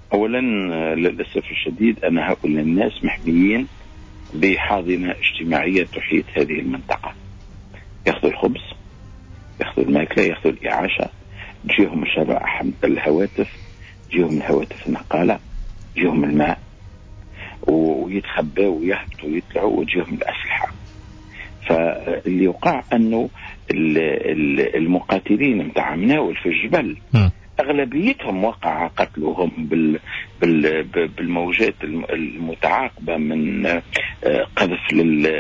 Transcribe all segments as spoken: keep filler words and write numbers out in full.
أولا للأسف الشديد أن هؤلاء الناس محميين بحاضنة اجتماعية تحيط هذه المنطقة، يأخذوا الخبز، يأخذوا الماكلة، يأخذوا الإعاشة، تجيهم الشرائح مثل الهواتف، تجيهم الهواتف النقالة، تجيهم الماء، ويتخبوا ويهبطوا ويطلعوا، وتجيهم الأسلحة. فاللي يقع أنه المقاتلين متاع مناول في الجبل أغلبيتهم وقع قتلهم بال بال بالموجات المتعاقبة من قذف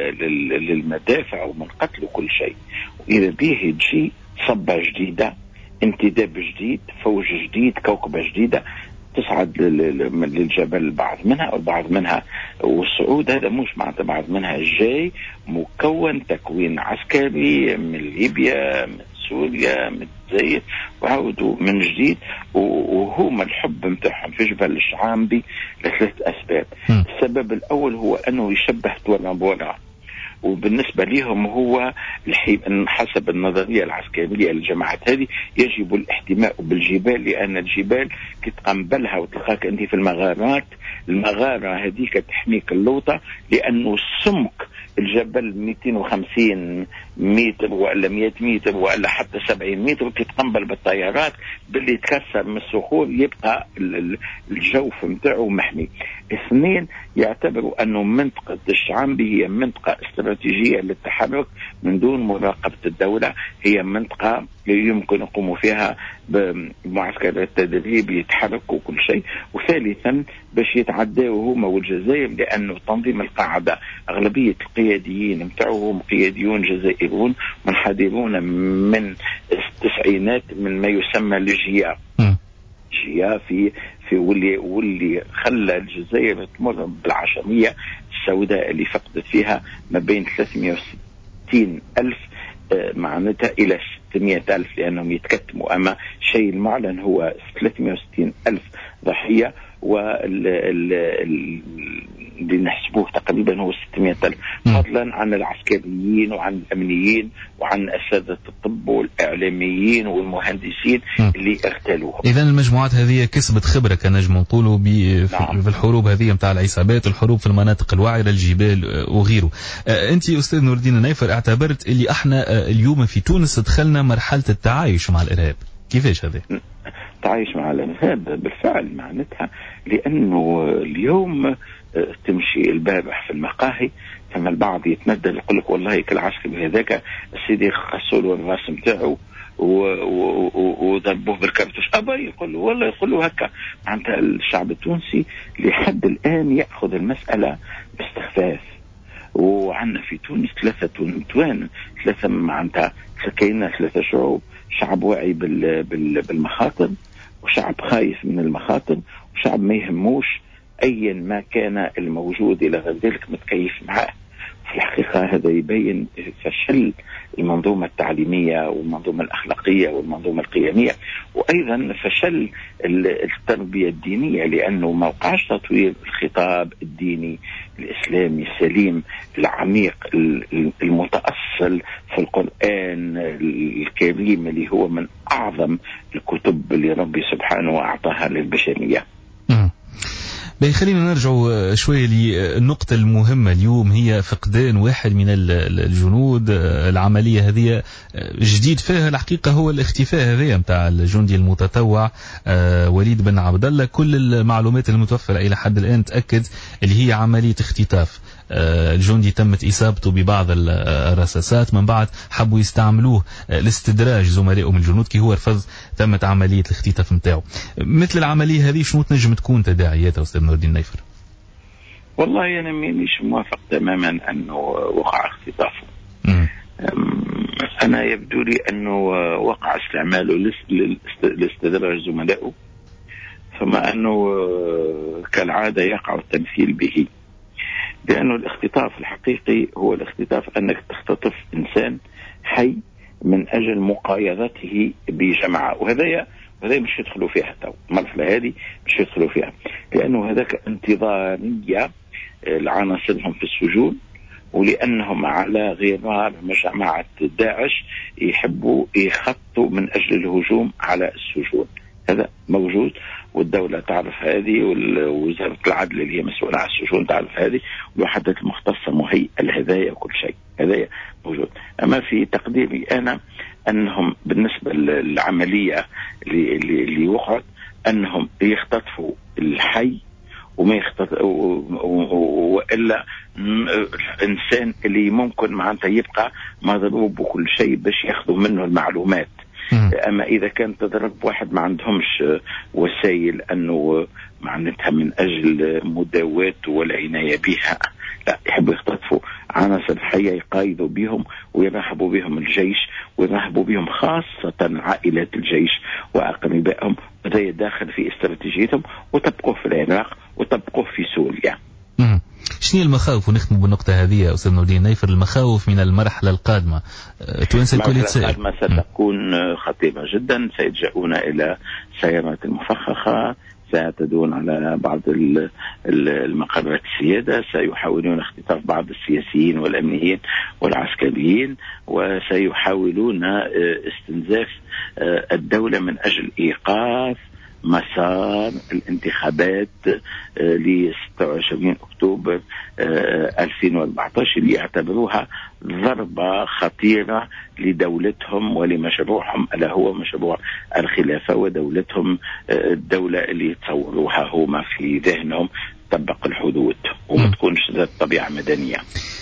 للمدافع ومن قتل وكل شيء. وإذا به تجي صبة جديدة، انتداب جديد، فوج جديد، كوكبة جديدة تصعد للجبل، بعض منها والبعض منها، والصعود هذا مش معناتها بعض منها جاي مكون تكوين عسكري من ليبيا، من سوريا، من الجزائر، وعودوا من جديد. وهم الحب متاعهم في جبل الشعامبي لثلاث أسباب. السبب الأول هو أنه يشبه تورنبورا، وبالنسبة لهم هو حسب النظرية العسكرية للجماعات هذه يجب الاحتماء بالجبال، لأن الجبال كتقنبلها وتلقاك أنت في المغارات، المغارة هذيك تحميك اللوطة، لأنه السمك الجبل مئتين وخمسين متر ولا مئة متر ولا حتى سبعين متر، تتقنبل بالطيارات باللي يتكسر من الصخور يبقى الجوف متاعه محمي. اثنين، يعتبروا أنه منطقة الشعامبي هي منطقة استراتيجية للتحرك من دون مراقبة الدولة، هي منطقة يمكن يقوموا فيها بمعسكر التدريب يتحركوا كل شيء. وثالثا باش يتعدوا هما والجزائر، لأنه تنظيم القاعدة أغلبية القياديين متاعهم قياديون جزائريون منحدرون من التسعينات من ما يسمى الجيا جيا في في واللي واللي خلى الجزائر تمر بالعشمية السوداء اللي فقدت فيها ما بين ثلاثمئة وستين ألف معناتها إلى ستمئة ألف، لأنهم يتكتموا. أما الشيء المعلن هو ثلاثمئة وستين ألف ضحية، واللي نحسبوه تقريبا هو ستمئة ألف، فضلا عن العسكريين وعن الأمنيين وعن أساتذة الطب والإعلاميين والمهندسين اللي اغتالوهم. إذن المجموعات هذه كسبت خبرة كنجم نقولوا في الحروب هذه متاع العصابات، الحروب في المناطق الوعرة، الجبال وغيره. أنت أستاذ نور الدين النيفر اعتبرت اللي احنا اليوم في تونس دخلنا مرحلة التعايش مع الإرهاب، كيفاش هذا؟ تعايش مع الإرهاب بالفعل معناتها، لأنه اليوم تمشي البارح في المقاهي ثم البعض يتندل يقول لك والله كالعسكري هذاك السيدي خسوا الراس متاعه وضربوه بالكرتوش أبا، يقول له والله يقول له هكا. معناتها الشعب التونسي لحد الآن يأخذ المسألة باستخفاف. وعندنا في تونس ثلاثة توان، ثلاثة معناتها كاينة ثلاثة شعوب: شعب واعي بالمخاطر، وشعب خايف من المخاطر، وشعب ما يهموش أيا ما كان الموجود إلى غير ذلك متكيف معه. في الحقيقة هذا يبين فشل المنظومة التعليمية والمنظومة الأخلاقية والمنظومة القيمية، وأيضا فشل التربية الدينية، لأنه ما وقعش تطوير الخطاب الديني الإسلامي السليم العميق المتأصل في القرآن الكريم اللي هو من أعظم الكتب اللي ربي سبحانه وأعطاها للبشرية. خلينا نرجع شوي للنقطة المهمة اليوم، هي فقدان واحد من الجنود. العملية هذه جديد فيها الحقيقة هو الاختفاء هذا متاع الجندي المتطوع وليد بن عبد الله. كل المعلومات المتوفرة إلى حد الآن تأكد اللي هي عملية اختطاف. الجندي تمت إصابته ببعض الرصاصات، من بعد حبوا يستعملوه لاستدراج زملائهم الجنود كي هو رفض، تمت عملية الاختطاف متاعه. مثل العملية هذه شنو تنجم تكون تداعياتها أستاذ نور الدين النيفر؟ والله أنا مانيش موافق تماما أنه وقع اختطافه. أنا يبدو لي أنه وقع استعماله لاستدراج زملائه، ثم أنه كالعادة يقع التمثيل به، لأنه الاختطاف الحقيقي هو الاختطاف أنك تختطف إنسان حي من أجل مقايضته بجماعة، وهذا وهذا مش يدخلوا فيها تو المرحلة هذه، مش يدخلوا فيها، لأنه هذاك انتظارية لعناصرهم في السجون، ولأنهم على غرار جماعة داعش يحبوا يخطوا من أجل الهجوم على السجون. هذا موجود، والدولة تعرف هذه، ووزارة العدل اللي هي مسؤولة عن السجون تعرف هذه، والوحدات المختصة مهيئة لهذايا وكل شيء، هذا موجود. أما في تقديري أنا أنهم بالنسبة للعملية اللي, اللي, اللي وقعت أنهم يختطفوا الحي وما يختطف، وإلا الإنسان اللي ممكن معناتها يبقى مضروب وكل شيء باش ياخذوا منه المعلومات. أما إذا كان تضرب واحد ما عندهمش وسائل أنه معناتها من أجل مداواة والعناية بها، لا، يحبوا يختطفوا عناصر الحية يقايدوا بهم ويرحبوا بهم الجيش ويرحبوا بهم خاصة عائلات الجيش وأقربائهم، وده داخل في استراتيجيتهم، وتبقوا في العراق وتبقوا في سوريا. شنو المخاوف، ونختم بالنقطة هذه يا أستاذ نور نايفر، المخاوف من المرحلة القادمة؟ تونس الكل يتساءل. المرحلة القادمة ستكون خطيرة جدا، سيلجؤون إلى سيارات المفخخة، سيعتدون على بعض المقرات السيادة، سيحاولون اختطاف بعض السياسيين والأمنيين والعسكريين، وسيحاولون استنزاف الدولة من أجل إيقاف مسار الانتخابات ل ستة وعشرين أكتوبر ألفين وأربعة عشر، اللي يعتبروها ضربة خطيرة لدولتهم ولمشروعهم، ألا هو مشروع الخلافة، ودولتهم الدولة اللي يتصوروها هما في ذهنهم تطبق الحدود وما تكونش ذات طبيعة مدنية.